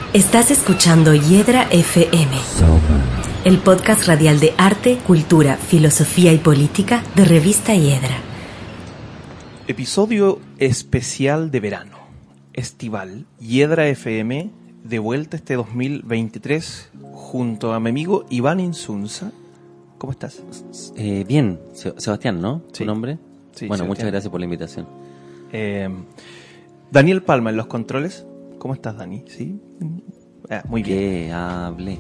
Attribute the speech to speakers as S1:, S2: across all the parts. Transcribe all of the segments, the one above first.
S1: Estás escuchando Hiedra FM, el podcast radial de arte, cultura, filosofía y política de Revista Hiedra.
S2: Episodio especial de verano, estival, Hiedra FM, de vuelta este 2023, junto a mi amigo Iván Insunza. ¿Cómo estás?
S3: Bien, Sebastián, ¿no? ¿Tu nombre?
S2: Sí,
S3: bueno,
S2: Sebastián.
S3: Muchas gracias por la invitación.
S2: Daniel Palma en los controles. ¿Cómo estás, Dani? ¿Sí? Muy bien.
S3: Que hable.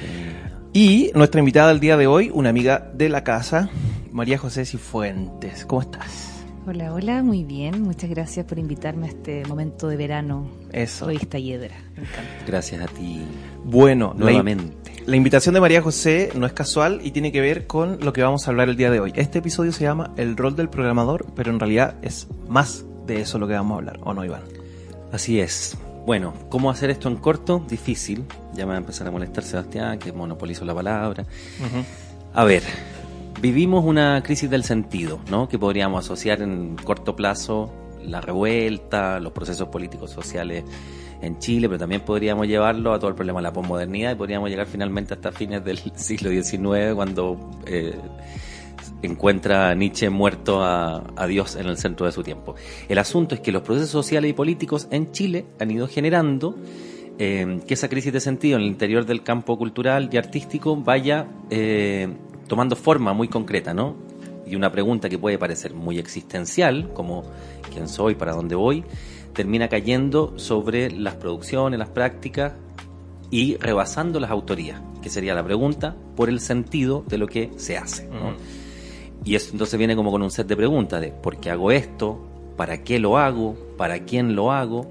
S2: Y nuestra invitada del día de hoy, una amiga de la casa, María José Cifuentes. ¿Cómo estás?
S4: Hola, hola, muy bien. Muchas gracias por invitarme a este momento de verano.
S2: Eso.
S4: Revista Hiedra. Me encanta.
S3: Gracias a ti.
S2: Bueno,
S3: nuevamente.
S2: La invitación de María José no es casual y tiene que ver con lo que vamos a hablar el día de hoy. Este episodio se llama El rol del programador, pero en realidad es más de eso lo que vamos a hablar, ¿o no, Iván?
S3: Así es. Bueno, ¿cómo hacer esto en corto? Difícil. Ya me va a empezar a molestar Sebastián, que monopolizo la palabra.
S2: Uh-huh.
S3: A ver, vivimos una crisis del sentido, ¿no? Que podríamos asociar en corto plazo la revuelta, los procesos políticos sociales en Chile, pero también podríamos llevarlo a todo el problema de la posmodernidad y podríamos llegar finalmente hasta fines del siglo XIX, cuando encuentra a Nietzsche muerto a Dios en el centro de su tiempo. El asunto es que los procesos sociales y políticos en Chile han ido generando que esa crisis de sentido en el interior del campo cultural y artístico vaya tomando forma muy concreta, ¿no? Y una pregunta que puede parecer muy existencial, como ¿quién soy? ¿Para dónde voy? Termina cayendo sobre las producciones, las prácticas y rebasando las autorías, que sería la pregunta por el sentido de lo que se hace, ¿no? Y eso entonces viene como con un set de preguntas de ¿por qué hago esto? ¿Para qué lo hago? ¿Para quién lo hago?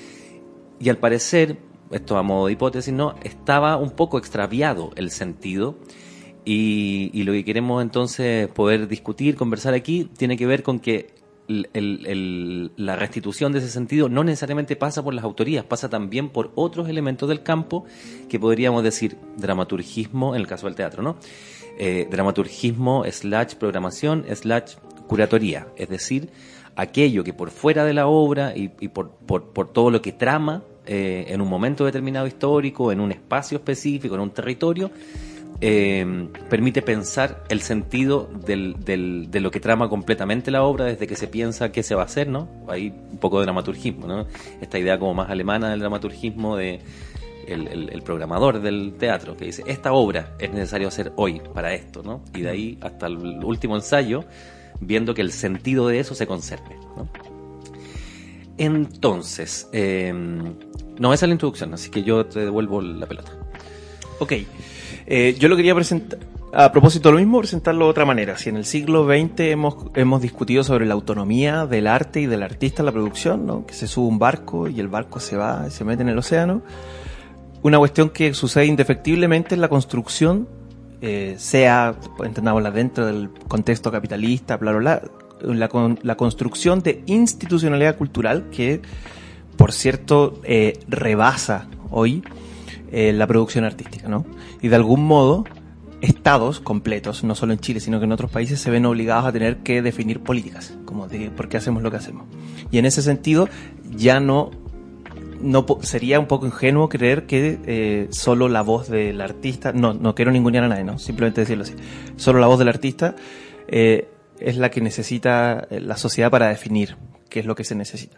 S3: Y al parecer, esto a modo de hipótesis, ¿no? Estaba un poco extraviado el sentido y lo que queremos entonces poder discutir, conversar aquí, tiene que ver con que la restitución de ese sentido no necesariamente pasa por las autorías, pasa también por otros elementos del campo que podríamos decir dramaturgismo en el caso del teatro, ¿no? Dramaturgismo / programación / curatoría, es decir, aquello que por fuera de la obra y por todo lo que trama en un momento determinado histórico, en un espacio específico, en un territorio, permite pensar el sentido de lo que trama completamente la obra desde que se piensa qué se va a hacer, ¿no? Hay un poco de dramaturgismo, ¿no? Esta idea como más alemana del dramaturgismo de el programador del teatro que dice, esta obra es necesario hacer hoy para esto, ¿no? Y de ahí hasta el último ensayo, viendo que el sentido de eso se conserve, ¿no? Entonces, no, esa es la introducción, así que yo te devuelvo la pelota.
S2: Ok. Yo lo quería presentar, a propósito de lo mismo, presentarlo de otra manera. Si en el siglo XX hemos discutido sobre la autonomía del arte y del artista en la producción, ¿no? Que se sube un barco y el barco se va y se mete en el océano. Una cuestión que sucede indefectiblemente en la construcción, sea, entendámosla dentro del contexto capitalista, bla, bla, bla, la construcción de institucionalidad cultural que, por cierto, rebasa hoy la producción artística, ¿no? Y de algún modo, estados completos, no solo en Chile, sino que en otros países, se ven obligados a tener que definir políticas, como de por qué hacemos lo que hacemos. Y en ese sentido, ya no sería un poco ingenuo creer que solo la voz del artista, no quiero ningunear a nadie, ¿no? Simplemente decirlo así, solo la voz del artista es la que necesita la sociedad para definir qué es lo que se necesita.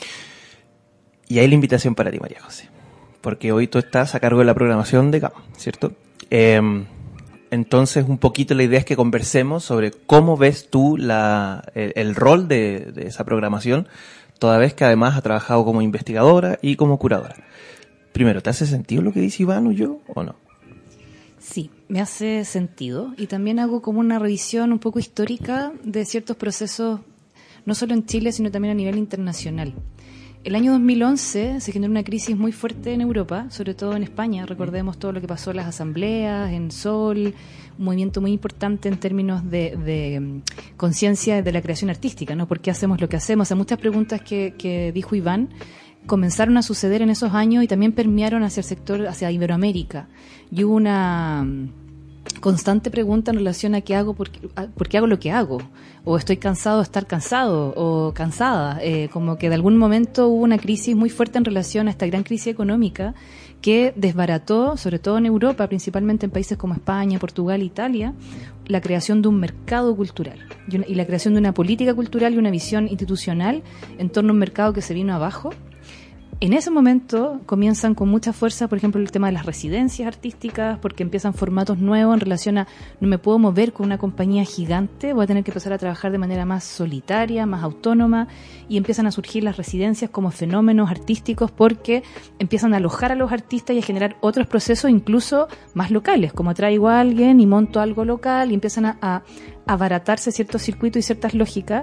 S2: Y ahí la invitación para ti, María José, porque hoy tú estás a cargo de la programación de GAM, ¿cierto? Entonces, un poquito la idea es que conversemos sobre cómo ves tú el rol de esa programación, toda vez que además ha trabajado como investigadora y como curadora. Primero, ¿te hace sentido lo que dice Iván o yo, o no?
S4: Sí, me hace sentido y también hago como una revisión un poco histórica de ciertos procesos, no solo en Chile, sino también a nivel internacional. El año 2011 se generó una crisis muy fuerte en Europa, sobre todo en España. Recordemos todo lo que pasó en las asambleas, en Sol, un movimiento muy importante en términos de conciencia de la creación artística, ¿no? ¿Por qué hacemos lo que hacemos? O sea, muchas preguntas que dijo Iván comenzaron a suceder en esos años y también permearon hacia el sector, hacia Iberoamérica. Y hubo constante pregunta en relación a qué hago, por qué hago lo que hago, o estoy cansado de estar cansado o cansada, como que de algún momento hubo una crisis muy fuerte en relación a esta gran crisis económica que desbarató, sobre todo en Europa, principalmente en países como España, Portugal, Italia, la creación de un mercado cultural y la creación de una política cultural y una visión institucional en torno a un mercado que se vino abajo. En ese momento comienzan con mucha fuerza, por ejemplo, el tema de las residencias artísticas, porque empiezan formatos nuevos en relación a no me puedo mover con una compañía gigante, voy a tener que empezar a trabajar de manera más solitaria, más autónoma, y empiezan a surgir las residencias como fenómenos artísticos porque empiezan a alojar a los artistas y a generar otros procesos incluso más locales, como traigo a alguien y monto algo local y empiezan a abaratarse ciertos circuitos y ciertas lógicas.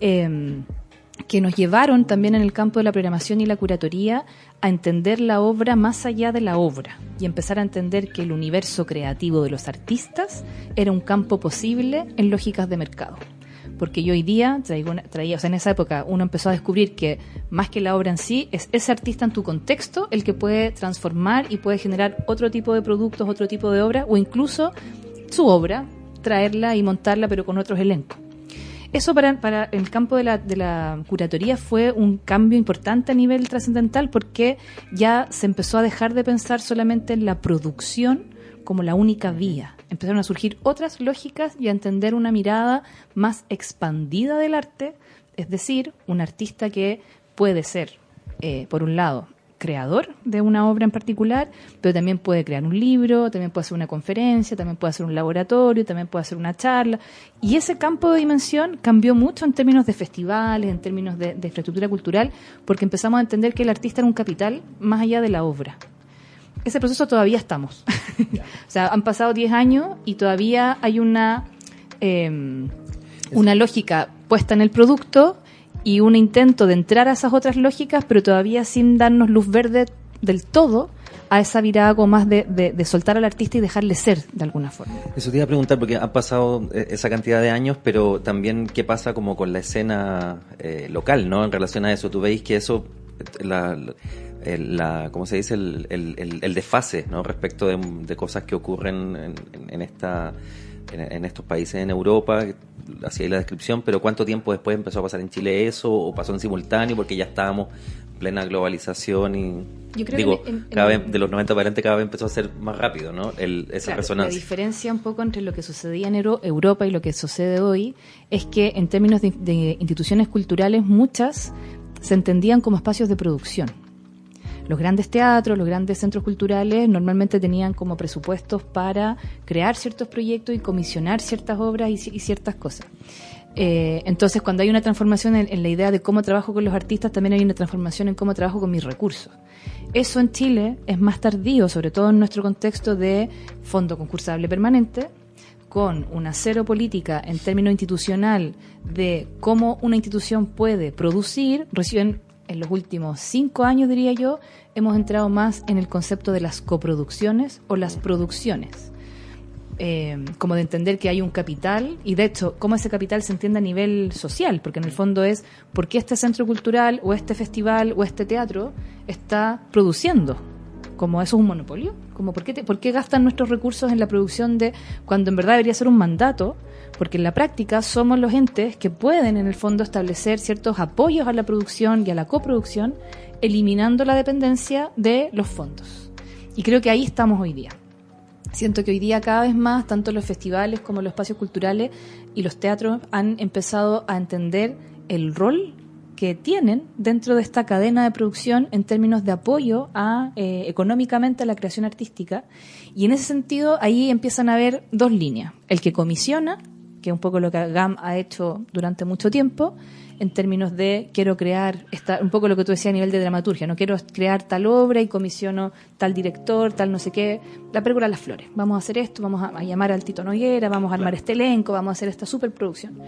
S4: Que nos llevaron también en el campo de la programación y la curatoría a entender la obra más allá de la obra y empezar a entender que el universo creativo de los artistas era un campo posible en lógicas de mercado. Porque yo hoy día traía, o sea, en esa época uno empezó a descubrir que más que la obra en sí, es ese artista en tu contexto el que puede transformar y puede generar otro tipo de productos, otro tipo de obra, o incluso su obra, traerla y montarla pero con otros elencos. Eso para el campo de la curatoría fue un cambio importante a nivel trascendental porque ya se empezó a dejar de pensar solamente en la producción como la única vía. Empezaron a surgir otras lógicas y a entender una mirada más expandida del arte, es decir, un artista que puede ser, por un lado, creador de una obra en particular, pero también puede crear un libro, también puede hacer una conferencia, también puede hacer un laboratorio, también puede hacer una charla. Y ese campo de dimensión cambió mucho en términos de festivales, en términos de infraestructura cultural, porque empezamos a entender que el artista era un capital más allá de la obra. Ese proceso todavía estamos. O sea, han pasado 10 años y todavía hay una lógica puesta en el producto y un intento de entrar a esas otras lógicas, pero todavía sin darnos luz verde del todo a esa mirada como más de soltar al artista y dejarle ser de alguna forma.
S3: Eso te iba a preguntar, porque han pasado esa cantidad de años, pero también qué pasa como con la escena local, ¿no? En relación a eso, tú veis que eso, ¿cómo se dice? El desfase, ¿no? Respecto de cosas que ocurren en estos países en Europa, hacía ahí la descripción, pero ¿cuánto tiempo después empezó a pasar en Chile eso? ¿O pasó en simultáneo? Porque ya estábamos en plena globalización y... Yo creo que cada vez, de los 90 para adelante, cada vez empezó a ser más rápido, ¿no? Esa resonancia. La
S4: diferencia un poco entre lo que sucedía en Europa y lo que sucede hoy es que en términos de instituciones culturales, muchas se entendían como espacios de producción. Los grandes teatros, los grandes centros culturales normalmente tenían como presupuestos para crear ciertos proyectos y comisionar ciertas obras y ciertas cosas. Entonces, cuando hay una transformación en la idea de cómo trabajo con los artistas, también hay una transformación en cómo trabajo con mis recursos. Eso en Chile es más tardío, sobre todo en nuestro contexto de fondo concursable permanente, con una cero política en términos institucional de cómo una institución puede producir. Recién en los últimos 5 años, diría yo, hemos entrado más en el concepto de las coproducciones o las producciones. Como de entender que hay un capital y, de hecho, cómo ese capital se entiende a nivel social, porque en el fondo es por qué este centro cultural o este festival o este teatro está produciendo. Como eso es un monopolio, como ¿por qué gastan nuestros recursos en la producción cuando en verdad debería ser un mandato? Porque en la práctica somos los entes que pueden en el fondo establecer ciertos apoyos a la producción y a la coproducción, eliminando la dependencia de los fondos. Y creo que ahí estamos hoy día. Siento que hoy día cada vez más, tanto los festivales como los espacios culturales y los teatros han empezado a entender el rol que tienen dentro de esta cadena de producción en términos de apoyo económicamente a la creación artística. Y en ese sentido, ahí empiezan a haber dos líneas. El que comisiona, que es un poco lo que GAM ha hecho durante mucho tiempo, en términos de quiero crear, un poco lo que tú decías a nivel de dramaturgia, no quiero crear tal obra y comisiono tal director, tal no sé qué, la película Las Flores. Vamos a hacer esto, vamos a llamar al Tito Noguera, vamos a armar este elenco, vamos a hacer esta superproducción.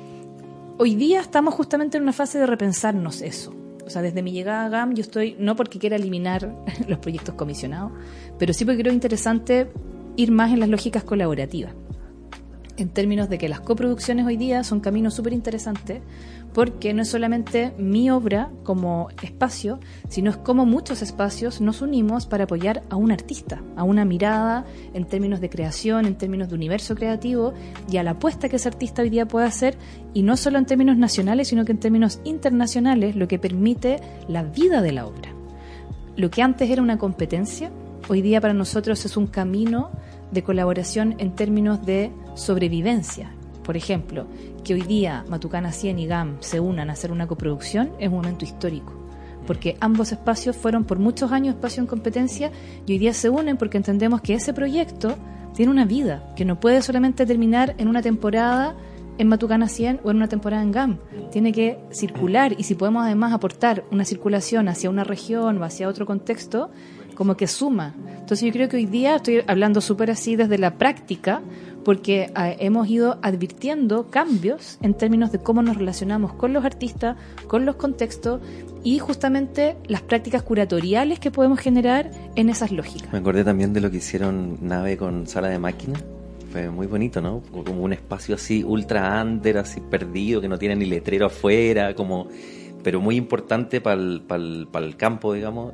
S4: Hoy día estamos justamente en una fase de repensarnos eso. O sea, desde mi llegada a GAM yo estoy, no porque quiera eliminar los proyectos comisionados, pero sí porque creo interesante ir más en las lógicas colaborativas. en términos de que las coproducciones hoy día son caminos súper interesantes, porque no es solamente mi obra como espacio, sino es como muchos espacios nos unimos para apoyar a un artista, a una mirada en términos de creación, en términos de universo creativo y a la apuesta que ese artista hoy día puede hacer, y no solo en términos nacionales, sino que en términos internacionales, lo que permite la vida de la obra. Lo que antes era una competencia, hoy día para nosotros es un camino de colaboración en términos de sobrevivencia. Por ejemplo, que hoy día Matucana 100 y GAM se unan a hacer una coproducción es un momento histórico, porque ambos espacios fueron por muchos años espacios en competencia y hoy día se unen porque entendemos que ese proyecto tiene una vida, que no puede solamente terminar en una temporada en Matucana 100 o en una temporada en GAM. Tiene que circular, y si podemos además aportar una circulación hacia una región o hacia otro contexto, como que suma. Entonces yo creo que hoy día estoy hablando súper así desde la práctica, porque hemos ido advirtiendo cambios en términos de cómo nos relacionamos con los artistas, con los contextos y justamente las prácticas curatoriales que podemos generar en esas lógicas.
S3: Me acordé también de lo que hicieron Nave con Sala de Máquina. Fue muy bonito, ¿no? Como un espacio así ultra under, así perdido, que no tiene ni letrero afuera, como, pero muy importante para el campo, digamos.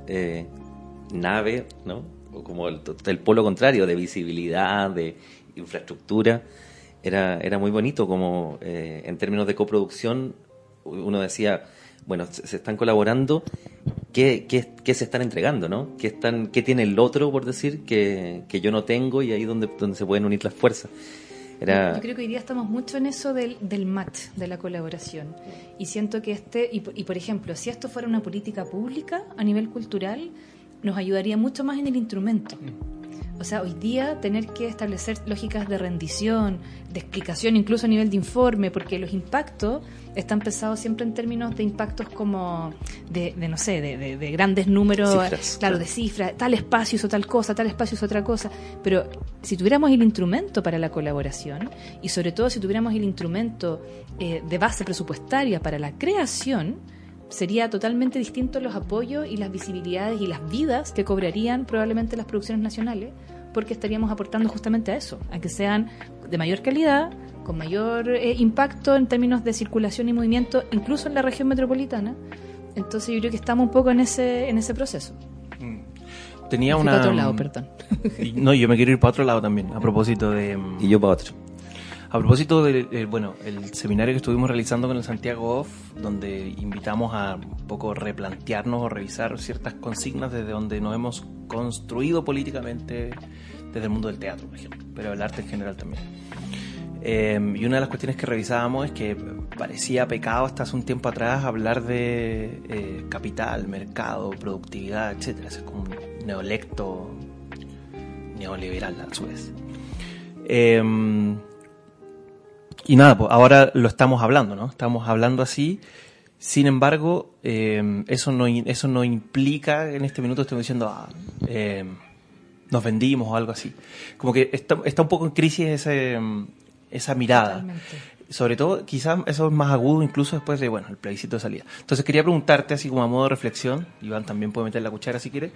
S3: Nave, ¿no? Como el polo contrario, de visibilidad, de infraestructura. Era muy bonito, como en términos de coproducción, uno decía, bueno, se están colaborando, ¿qué se están entregando, ¿no? ¿Qué tiene el otro, por decir, que yo no tengo, y ahí donde se pueden unir las fuerzas?
S4: Yo creo que hoy día estamos mucho en eso del match, de la colaboración. Y siento que y por ejemplo, si esto fuera una política pública a nivel cultural, nos ayudaría mucho más en el instrumento. O sea, hoy día tener que establecer lógicas de rendición, de explicación, incluso a nivel de informe, porque los impactos están pensados siempre en términos de impactos como de no sé, de grandes números,
S3: cifras,
S4: claro, de cifras, tal espacio hizo tal cosa, tal espacio hizo otra cosa. Pero si tuviéramos el instrumento para la colaboración, y sobre todo si tuviéramos el instrumento de base presupuestaria para la creación, sería totalmente distinto los apoyos y las visibilidades y las vidas que cobrarían probablemente las producciones nacionales, porque estaríamos aportando justamente a eso, a que sean de mayor calidad, con mayor impacto en términos de circulación y movimiento, incluso en la región metropolitana. Entonces yo creo que estamos un poco en ese proceso.
S2: Tenía una...
S4: para otro lado, perdón.
S2: No, yo me quiero ir para otro lado también, a propósito de...
S3: Y yo para otro.
S2: A propósito del el seminario que estuvimos realizando con el Santiago Off, donde invitamos a un poco replantearnos o revisar ciertas consignas desde donde nos hemos construido políticamente, desde el mundo del teatro, por ejemplo, pero el arte en general también. Y una de las cuestiones que revisábamos es que parecía pecado hasta hace un tiempo atrás hablar de capital, mercado, productividad, etcétera. Es como un neolecto neoliberal a su vez. Y nada, pues ahora lo estamos hablando, ¿no? Estamos hablando así. Sin embargo, eso no implica en este minuto estemos diciendo nos vendimos o algo así. Como que está un poco en crisis esa mirada.
S4: Totalmente. Sobre
S2: todo, quizás eso es más agudo incluso después de, el plebiscito de salida. Entonces quería preguntarte, así como a modo de reflexión, Iván también puede meter la cuchara si quiere,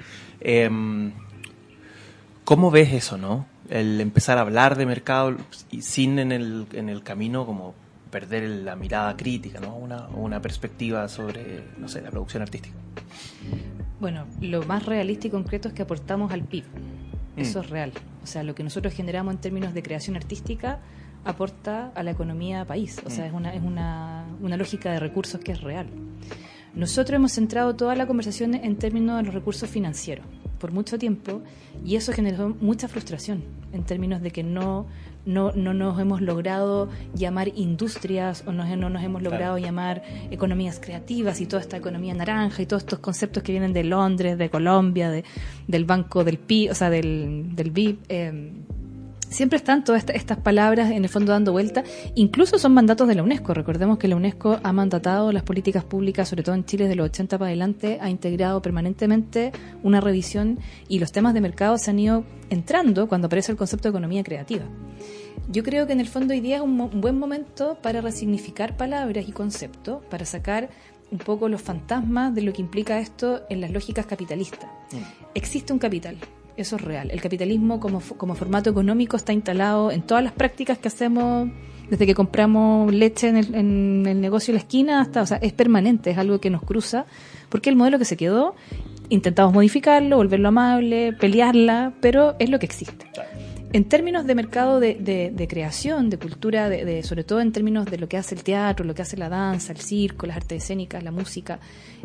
S2: ¿cómo ves eso, no? El empezar a hablar de mercado y sin en el camino como perder la mirada crítica, ¿no? Una perspectiva sobre, no sé, la producción artística.
S4: Bueno, lo más realista y concreto es que aportamos al PIB. Eso es real. O sea, lo que nosotros generamos en términos de creación artística aporta a la economía país. O sea, es una lógica de recursos que es real. Nosotros hemos centrado toda la conversación en términos de los recursos financieros por mucho tiempo, y eso generó mucha frustración en términos de que no nos hemos logrado llamar industrias o no nos hemos logrado llamar economías creativas y toda esta economía naranja y todos estos conceptos que vienen de Londres, de Colombia, del Banco del PIB, o sea, del BID. Siempre están todas estas palabras en el fondo dando vuelta, incluso son mandatos de la UNESCO. Recordemos que la UNESCO ha mandatado las políticas públicas, sobre todo en Chile, de los 80 para adelante, ha integrado permanentemente una revisión, y los temas de mercado se han ido entrando cuando aparece el concepto de economía creativa. Yo creo que en el fondo hoy día es un buen momento para resignificar palabras y conceptos, para sacar un poco los fantasmas de lo que implica esto en las lógicas capitalistas. Existe un capital Eso es real. El capitalismo como formato económico está instalado en todas las prácticas que hacemos, desde que compramos leche en el negocio de la esquina hasta, o sea, es permanente, es algo que nos cruza, porque el modelo que se quedó, intentamos modificarlo, volverlo amable, pelearla, pero es lo que existe. En términos de mercado de creación, de cultura, sobre todo en términos de lo que hace el teatro, lo que hace la danza, el circo, las artes escénicas, la música,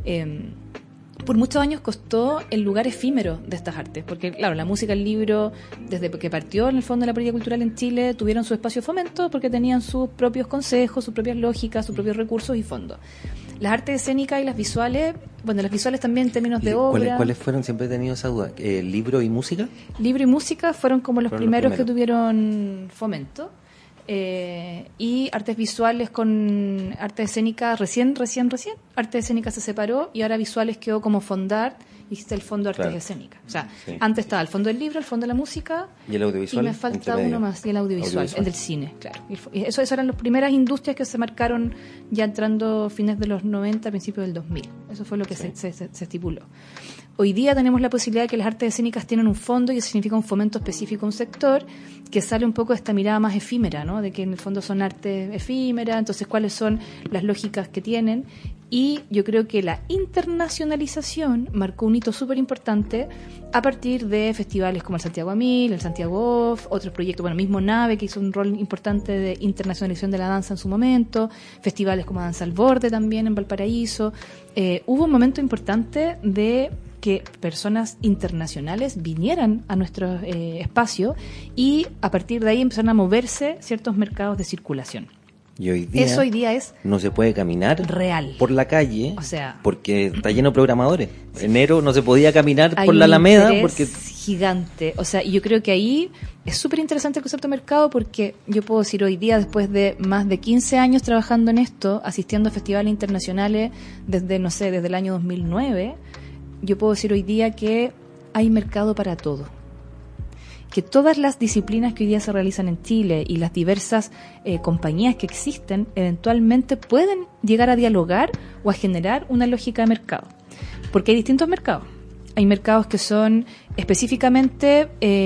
S4: por muchos años costó el lugar efímero de estas artes, porque claro, la música, el libro, desde que partió en el fondo la política cultural en Chile, tuvieron su espacio de fomento porque tenían sus propios consejos, sus propias lógicas, sus propios recursos y fondos. Las artes escénicas y las visuales, bueno, las visuales también en términos de obra.
S3: ¿Cuáles fueron? Siempre he tenido esa duda. ¿Libro y música?
S4: Libro y música fueron como los primeros que tuvieron fomento. Y artes visuales con artes escénicas recién. Artes escénicas se separó y ahora visuales quedó como Fondart y existe el fondo de artes escénicas. O sea, antes estaba el fondo del libro, el fondo de la música.
S3: ¿Y el audiovisual?
S4: Y me falta uno más, y el audiovisual, el del cine, claro. Y eso eran las primeras industrias que se marcaron ya entrando fines de los 90, principios del 2000. Eso fue lo que se estipuló. Hoy día tenemos la posibilidad de que las artes escénicas tienen un fondo y eso significa un fomento específico a un sector que sale un poco de esta mirada más efímera, ¿no? De que en el fondo son artes efímeras, entonces cuáles son las lógicas que tienen. Y yo creo que la internacionalización marcó un hito súper importante a partir de festivales como el Santiago 1000, el Santiago Off, otros proyectos, bueno, mismo NAVE, que hizo un rol importante de internacionalización de la danza en su momento, festivales como Danza al Borde también en Valparaíso. Hubo un momento importante de que personas internacionales vinieran a nuestro espacio y a partir de ahí empezaron a moverse ciertos mercados de circulación.
S3: Y hoy día,
S4: eso hoy día es
S3: no se puede caminar
S4: real
S3: por la calle,
S4: o sea,
S3: porque está lleno de programadores. Enero no se podía caminar
S4: hay
S3: por la Alameda
S4: porque gigante. O sea, y yo creo que ahí es súper interesante el concepto de mercado porque yo puedo decir hoy día, después de más de 15 años trabajando en esto, asistiendo a festivales internacionales desde el año 2009, yo puedo decir hoy día que hay mercado para todo. Que todas las disciplinas que hoy día se realizan en Chile y las diversas compañías que existen eventualmente pueden llegar a dialogar o a generar una lógica de mercado. Porque hay distintos mercados. Hay mercados que son específicamente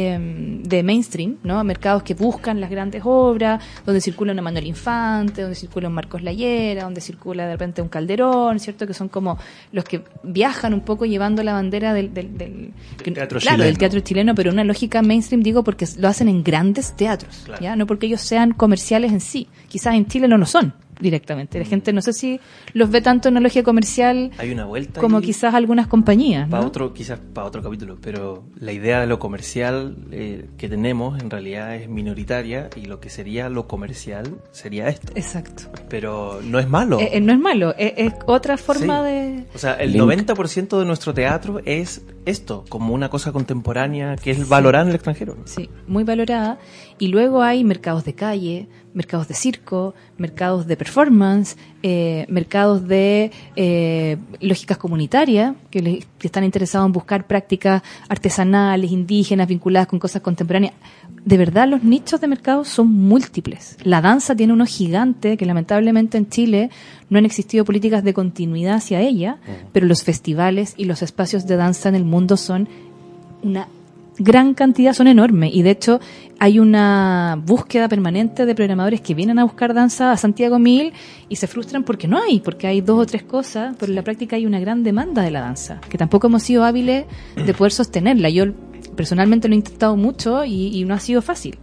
S4: de mainstream, ¿no? Mercados que buscan las grandes obras, donde circula una Manuel Infante, donde circula un Marcos Layera, donde circula de repente un Calderón, ¿cierto? Que son como los que viajan un poco llevando la bandera del teatro chileno. Del teatro chileno, pero una lógica mainstream, digo, porque lo hacen en grandes teatros, claro. ¿Ya? No porque ellos sean comerciales en sí. Quizás en Chile no lo son directamente. La gente no sé si los ve tanto en una lógica comercial.
S2: Hay una vuelta
S4: como quizás algunas compañías, ¿no?
S2: Quizás para otro capítulo, pero la idea de lo comercial que tenemos en realidad es minoritaria y lo que sería lo comercial sería esto.
S4: Exacto.
S2: Pero no es malo.
S4: No es malo, es otra forma de...
S2: O sea, el 90% de nuestro teatro es esto, como una cosa contemporánea que es valorada en el extranjero.
S4: Sí, muy valorada. Y luego hay mercados de calle, mercados de circo, mercados de performance, mercados de lógicas comunitarias, que están interesados en buscar prácticas artesanales, indígenas, vinculadas con cosas contemporáneas. De verdad, los nichos de mercado son múltiples. La danza tiene uno gigante, que lamentablemente en Chile no han existido políticas de continuidad hacia ella, pero los festivales y los espacios de danza en el mundo son una gran cantidad, son enormes, y de hecho hay una búsqueda permanente de programadores que vienen a buscar danza a Santiago 1000 y se frustran porque hay 2 o 3 cosas, pero en la práctica hay una gran demanda de la danza, que tampoco hemos sido hábiles de poder sostenerla. Yo personalmente lo he intentado mucho y no ha sido fácil.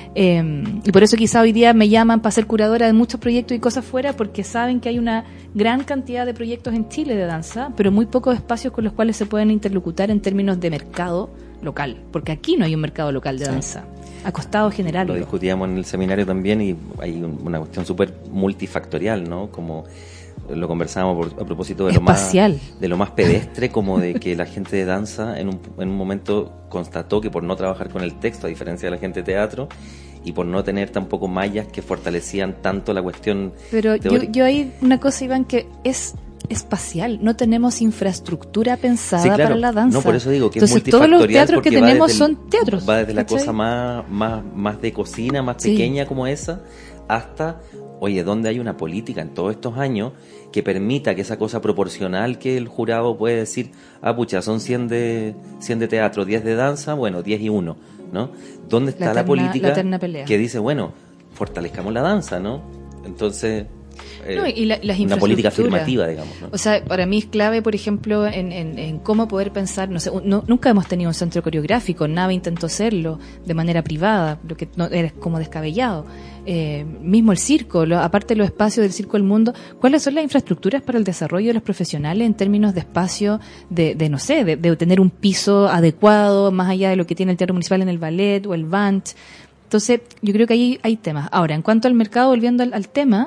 S4: Y por eso quizá hoy día me llaman para ser curadora de muchos proyectos y cosas fuera, porque saben que hay una gran cantidad de proyectos en Chile de danza, pero muy pocos espacios con los cuales se pueden interlocutar en términos de mercado local, porque aquí no hay un mercado local de danza. Ha costado generarlo.
S3: Lo discutíamos en el seminario también y hay una cuestión súper multifactorial, ¿no? Como lo conversábamos a propósito de lo más pedestre, como de que la gente de danza en un momento constató que por no trabajar con el texto, a diferencia de la gente de teatro, y por no tener tampoco mallas que fortalecían tanto la cuestión.
S4: Pero yo hay una cosa, Iván, que es espacial, no tenemos infraestructura pensada para la danza.
S3: No, por eso digo que
S4: entonces,
S3: es multifactorial,
S4: todos los teatros que tenemos son teatros.
S3: Va desde la cosa más de cocina, más pequeña como esa, hasta oye, ¿dónde hay una política en todos estos años que permita que esa cosa proporcional que el jurado puede decir, pucha, son 100 de teatro, 10 de danza, bueno, 10 y 1, ¿no? ¿Dónde está la política que dice, bueno, fortalezcamos la danza, ¿no? Entonces...
S4: y las
S3: una política afirmativa, digamos, ¿no?
S4: O sea, para mí es clave, por ejemplo, en cómo poder pensar, no sé, nunca hemos tenido un centro coreográfico, Nava intentó hacerlo de manera privada, lo que no era como descabellado. Mismo el circo, aparte de los espacios del Circo del Mundo, ¿cuáles son las infraestructuras para el desarrollo de los profesionales en términos de espacio, de tener un piso adecuado, más allá de lo que tiene el Teatro Municipal en el ballet o el Band? Entonces, yo creo que ahí hay temas. Ahora, en cuanto al mercado, volviendo al tema,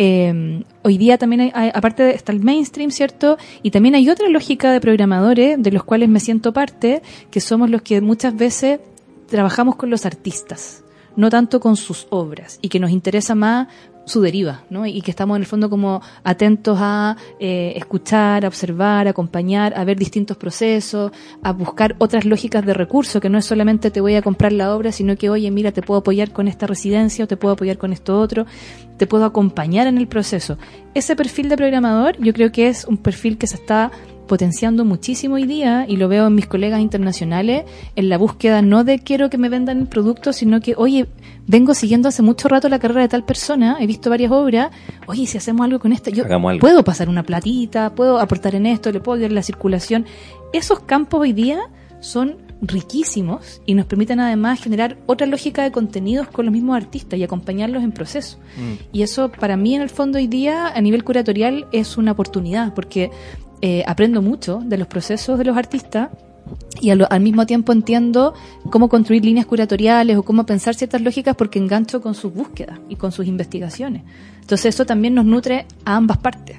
S4: hoy día también aparte está el mainstream, ¿cierto? Y también hay otra lógica de programadores, de los cuales me siento parte, que somos los que muchas veces trabajamos con los artistas, no tanto con sus obras, y que nos interesa más su deriva, ¿no? Y que estamos en el fondo como atentos a escuchar, a observar, a acompañar, a ver distintos procesos, a buscar otras lógicas de recurso, que no es solamente te voy a comprar la obra, sino que, oye, mira, te puedo apoyar con esta residencia, o te puedo apoyar con esto otro, te puedo acompañar en el proceso. Ese perfil de programador yo creo que es un perfil que se está potenciando muchísimo hoy día, y lo veo en mis colegas internacionales, en la búsqueda no de quiero que me vendan el producto, sino que, oye, vengo siguiendo hace mucho rato la carrera de tal persona, he visto varias obras, oye, si hacemos algo con esto, yo puedo pasar una platita, puedo aportar en esto, le puedo dar la circulación. Esos campos hoy día son riquísimos y nos permiten además generar otra lógica de contenidos con los mismos artistas y acompañarlos en proceso. Y eso para mí en el fondo hoy día a nivel curatorial es una oportunidad, porque aprendo mucho de los procesos de los artistas y al mismo tiempo entiendo cómo construir líneas curatoriales o cómo pensar ciertas lógicas, porque engancho con sus búsquedas y con sus investigaciones. Entonces eso también nos nutre a ambas partes.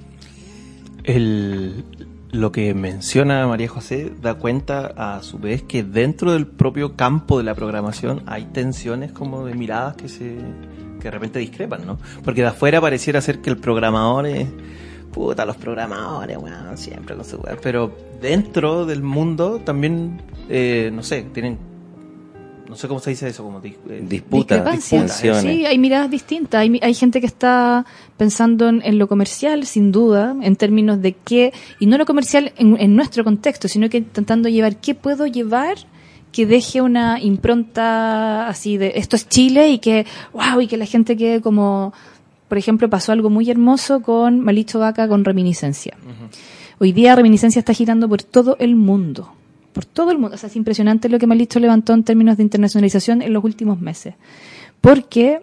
S2: Lo que menciona María José da cuenta a su vez que dentro del propio campo de la programación hay tensiones como de miradas que de repente discrepan, ¿no? Porque de afuera pareciera ser que el programador es... los programadores, bueno, siempre con su web. Pero dentro del mundo también, no sé, tienen, no sé cómo se dice eso, como
S3: disputas.
S4: Sí, hay miradas distintas. Hay gente que está pensando en lo comercial, sin duda, en términos de qué, y no lo comercial en nuestro contexto, sino que intentando llevar qué puedo llevar que deje una impronta así de esto es Chile, y que wow, y que la gente quede como... Por ejemplo, pasó algo muy hermoso con Malicho Vaca con Reminiscencia. Uh-huh. Hoy día Reminiscencia está girando por todo el mundo. Por todo el mundo. O sea, es impresionante lo que Malicho levantó en términos de internacionalización en los últimos meses. Porque,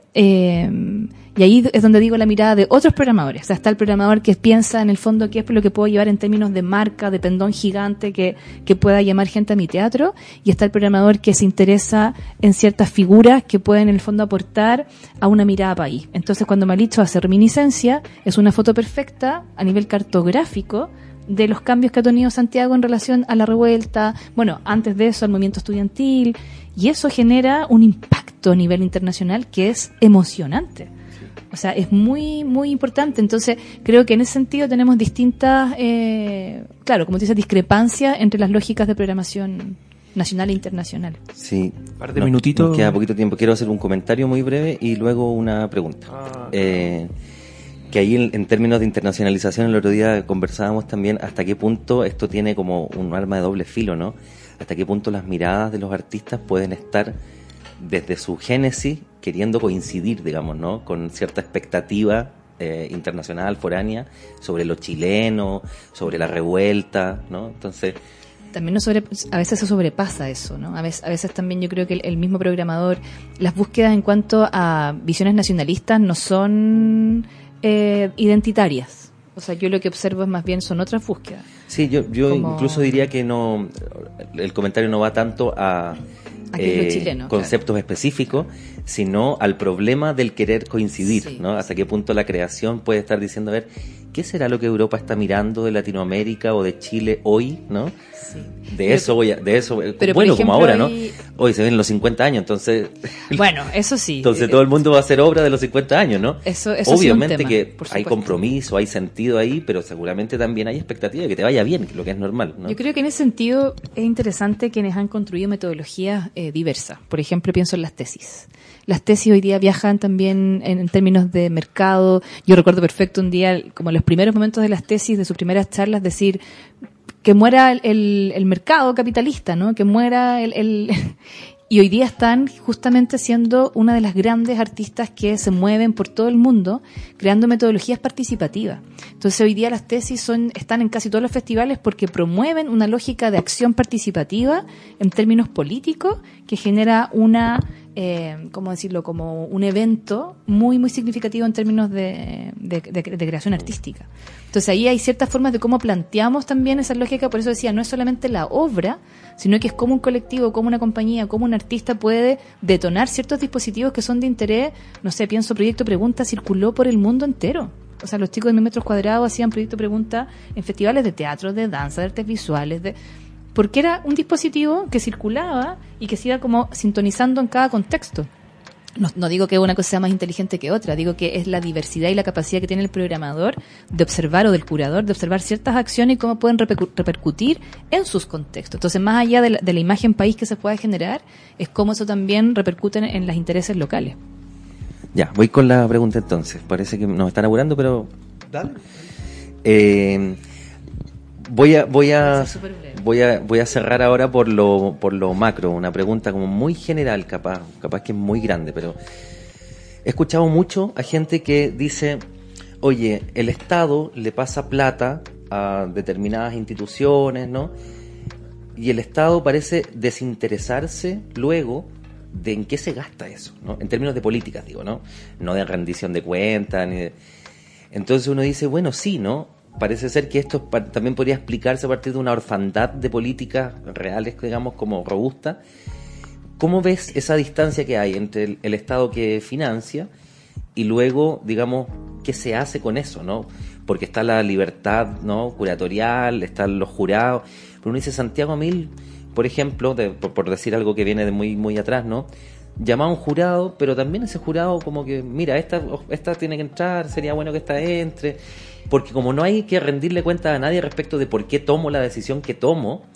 S4: y ahí es donde digo la mirada de otros programadores. O sea, está el programador que piensa en el fondo qué es lo que puedo llevar en términos de marca, de pendón gigante que pueda llamar gente a mi teatro. Y está el programador que se interesa en ciertas figuras que pueden en el fondo aportar a una mirada país. Entonces, cuando Malicho hace Reminiscencia, es una foto perfecta a nivel cartográfico de los cambios que ha tenido Santiago en relación a la revuelta, bueno, antes de eso al movimiento estudiantil, y eso genera un impacto a nivel internacional que es emocionante. O sea, es muy, muy importante. Entonces, creo que en ese sentido tenemos distintas, claro, como tú dices, discrepancias entre las lógicas de programación nacional e internacional.
S3: Sí.
S2: Un par de minutitos.
S3: Nos queda poquito tiempo. Quiero hacer un comentario muy breve y luego una pregunta. Que ahí en términos de internacionalización el otro día conversábamos también hasta qué punto esto tiene como un arma de doble filo, ¿no? Hasta qué punto las miradas de los artistas pueden estar desde su génesis queriendo coincidir, digamos, ¿no? Con cierta expectativa internacional, foránea, sobre lo chileno, sobre la revuelta, ¿no? Entonces...
S4: También a veces se sobrepasa eso, ¿no? A veces también yo creo que el mismo programador, las búsquedas en cuanto a visiones nacionalistas no son... identitarias. O sea, yo lo que observo es más bien son otras búsquedas.
S3: Sí, yo incluso diría que no, el comentario no va tanto a chileno, conceptos claro. específicos, sino al problema del querer coincidir, sí, ¿no? Hasta qué punto la creación puede estar diciendo, a ver, ¿qué será lo que Europa está mirando de Latinoamérica o de Chile hoy, ¿no? Sí. De eso,
S4: pero
S3: bueno,
S4: ejemplo,
S3: como ahora, ¿no? hoy se ven los 50 años, entonces...
S4: Bueno, eso sí.
S3: Entonces todo el mundo va a hacer obra de los 50 años, ¿no?
S4: Eso
S3: Obviamente
S4: sí es un tema,
S3: que
S4: por
S3: hay
S4: supuesto.
S3: compromiso, hay sentido ahí, pero seguramente también hay expectativa de que te vaya bien, lo que es normal, ¿no?
S4: Yo creo que en ese sentido es interesante quienes han construido metodologías diversas. Por ejemplo, pienso en las tesis. Las tesis hoy día viajan también en términos de mercado. Yo recuerdo perfecto un día, como en los primeros momentos de las tesis, de sus primeras charlas, decir que muera el mercado capitalista, ¿no? Que muera Y hoy día están justamente siendo una de las grandes artistas que se mueven por todo el mundo, creando metodologías participativas. Entonces hoy día las tesis están en casi todos los festivales porque promueven una lógica de acción participativa en términos políticos que genera ¿cómo decirlo? Como un evento muy, muy significativo en términos de creación artística. Entonces ahí hay ciertas formas de cómo planteamos también esa lógica, por eso decía, no es solamente la obra, sino que es como un colectivo, como una compañía, como un artista puede detonar ciertos dispositivos que son de interés. No sé, pienso Proyecto Pregunta circuló por el mundo entero. O sea, los chicos de 1000 metros cuadrados hacían Proyecto Pregunta en festivales de teatro, de danza, de artes visuales, porque era un dispositivo que circulaba y que se iba como sintonizando en cada contexto. No digo que una cosa sea más inteligente que otra, digo que es la diversidad y la capacidad que tiene el programador de observar, o del curador, de observar ciertas acciones y cómo pueden repercutir en sus contextos. Entonces, más allá de la imagen país que se pueda generar, es cómo eso también repercute en los intereses locales.
S3: Ya, voy con la pregunta entonces. Parece que nos están apurando, pero...
S2: Dale.
S3: Voy a cerrar ahora por lo macro, una pregunta como muy general, capaz que es muy grande, pero he escuchado mucho a gente que dice, oye, el Estado le pasa plata a determinadas instituciones, ¿no? Y el Estado parece desinteresarse luego de en qué se gasta eso, ¿no? En términos de políticas, digo, ¿no? No de rendición de cuentas, ni de... Entonces uno dice, bueno, sí, ¿no? Parece ser que esto también podría explicarse a partir de una orfandad de políticas reales, digamos, como robusta. ¿Cómo ves esa distancia que hay entre el Estado que financia y luego, digamos, qué se hace con eso, ¿no? Porque está la libertad, ¿no?, curatorial, están los jurados. Pero uno dice, Santiago Mil, por ejemplo, por decir algo que viene de muy, muy atrás, ¿no?, llamaba a un jurado, pero también ese jurado como que, mira, esta tiene que entrar, sería bueno que esta entre... Porque como no hay que rendirle cuenta a nadie respecto de por qué tomo la decisión que tomo,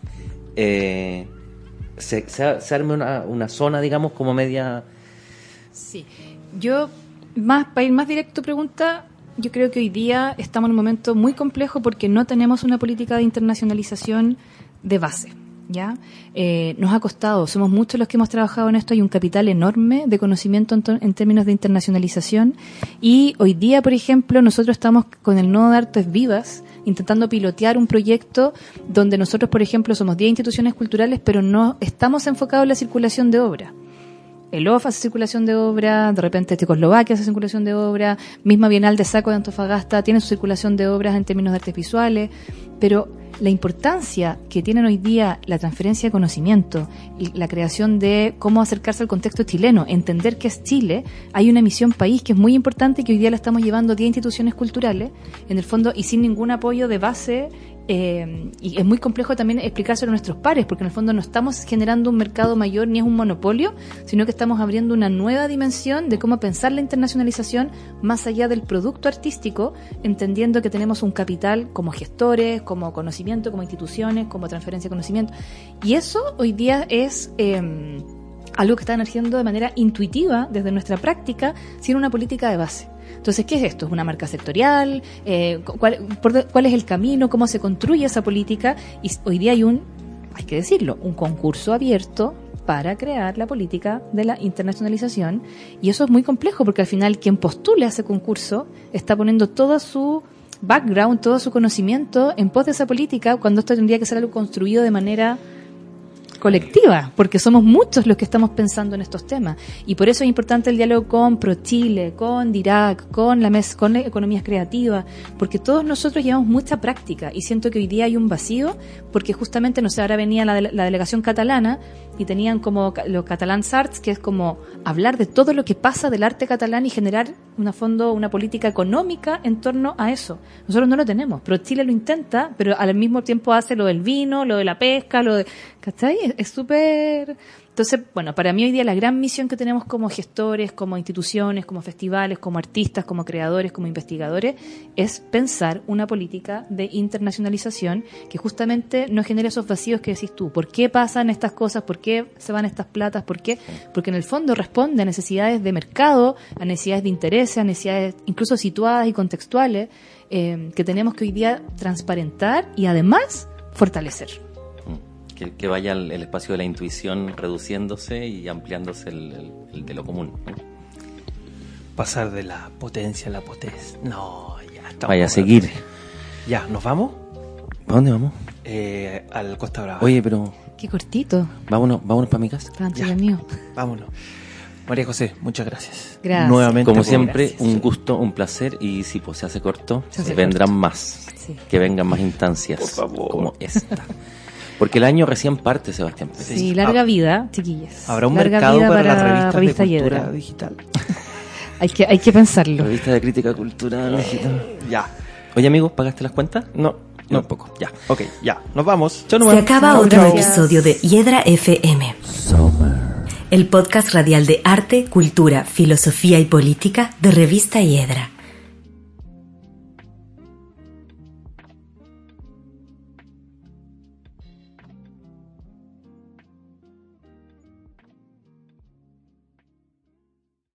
S3: se arme una zona, digamos, como media...
S4: Sí, yo, para ir más directo pregunta, yo creo que hoy día estamos en un momento muy complejo porque no tenemos una política de internacionalización de base. ¿Ya? Nos ha costado, somos muchos los que hemos trabajado en esto, hay un capital enorme de conocimiento en términos de internacionalización, y hoy día, por ejemplo, nosotros estamos con el Nodo de Artes Vivas intentando pilotear un proyecto donde nosotros, por ejemplo, somos 10 instituciones culturales, pero no estamos enfocados en la circulación de obra. El OF hace circulación de obra, de repente Checoslovaquia hace circulación de obra, misma Bienal de Saco de Antofagasta tiene su circulación de obras en términos de artes visuales, pero la importancia que tienen hoy día la transferencia de conocimiento y la creación de cómo acercarse al contexto chileno, entender que es Chile, hay una misión país que es muy importante y que hoy día la estamos llevando 10 instituciones culturales, en el fondo, y sin ningún apoyo de base. Y es muy complejo también explicárselo a nuestros pares, porque en el fondo no estamos generando un mercado mayor ni es un monopolio, sino que estamos abriendo una nueva dimensión de cómo pensar la internacionalización más allá del producto artístico, entendiendo que tenemos un capital como gestores, como conocimiento, como instituciones, como transferencia de conocimiento. Y eso hoy día es algo que está emergiendo de manera intuitiva desde nuestra práctica, sin una política de base. Entonces, ¿qué es esto? ¿Es una marca sectorial? ¿Cuál es el camino? ¿Cómo se construye esa política? Y hoy día hay hay que decirlo, un concurso abierto para crear la política de la internacionalización. Y eso es muy complejo porque al final quien postule a ese concurso está poniendo todo su background, todo su conocimiento en pos de esa política, cuando esto tendría que ser algo construido de manera colectiva, porque somos muchos los que estamos pensando en estos temas, y por eso es importante el diálogo con ProChile, con DIRAC, con la MES, con Economías Creativas, porque todos nosotros llevamos mucha práctica, y siento que hoy día hay un vacío, porque justamente, no sé, ahora venía la delegación catalana, y tenían como los Catalans Arts, que es como hablar de todo lo que pasa del arte catalán y generar una política económica en torno a eso. Nosotros no lo tenemos. ProChile lo intenta, pero al mismo tiempo hace lo del vino, lo de la pesca, ¿cachai? Es súper... Entonces, bueno, para mí hoy día la gran misión que tenemos como gestores, como instituciones, como festivales, como artistas, como creadores, como investigadores, es pensar una política de internacionalización que justamente no genere esos vacíos que decís tú. ¿Por qué pasan estas cosas? ¿Por qué se van estas platas? ¿Por qué? Porque en el fondo responde a necesidades de mercado, a necesidades de interés, a necesidades incluso situadas y contextuales que tenemos que hoy día transparentar y además fortalecer.
S3: Que vaya el espacio de la intuición reduciéndose y ampliándose el de lo común, ¿no?
S2: Pasar de la potencia a la potencia. No, ya estamos.
S3: Vaya a seguir.
S2: Ya, ¿nos vamos?
S3: ¿A dónde vamos?
S2: Al Costa Brava.
S3: Oye, pero...
S4: Qué cortito.
S3: Vámonos para mi casa.
S4: Tanto mío.
S2: Vámonos. María José, muchas gracias.
S4: Gracias.
S2: Nuevamente.
S3: Como siempre,
S4: gracias.
S3: un gusto, un placer, y si pues se hace corto,
S4: Se hace
S3: vendrán
S4: corto.
S3: más.
S4: Sí.
S3: Que vengan más instancias.
S2: Por favor.
S3: Como esta. Porque el año recién parte, Sebastián.
S4: Sí, larga vida, chiquillas.
S2: ¿Habrá un
S4: larga
S2: mercado
S4: vida
S2: para las revistas
S4: revista
S2: de cultura
S4: Hiedra.
S2: digital?
S4: Hay que pensarlo.
S3: Revista de crítica cultural digital.
S2: Ya.
S3: Oye, amigo, ¿pagaste las cuentas?
S2: No.
S3: No, poco. Ya.
S2: Ok, ya. Nos vamos.
S1: Se acaba
S4: Chao,
S1: otro
S4: gracias.
S1: episodio de Hiedra FM. El podcast radial de arte, cultura, filosofía y política de Revista Hiedra.